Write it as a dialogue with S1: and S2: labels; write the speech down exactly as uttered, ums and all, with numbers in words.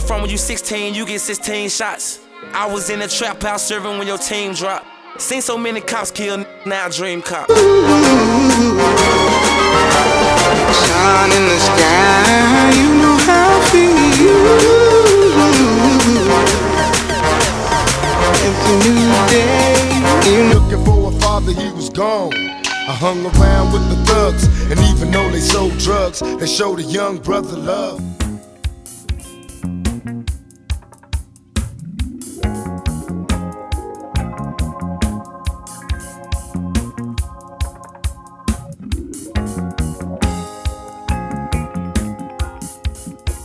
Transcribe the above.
S1: from when you sixteen, you get sixteen shots. I was in the trap house serving when your team dropped. Seen so many cops kill, now I dream cop.
S2: Sun in the sky, you know how I feel. It's a new day.
S3: You looking for a father, he was gone. I hung around with the thugs, and even though they sold drugs, they showed a young brother love.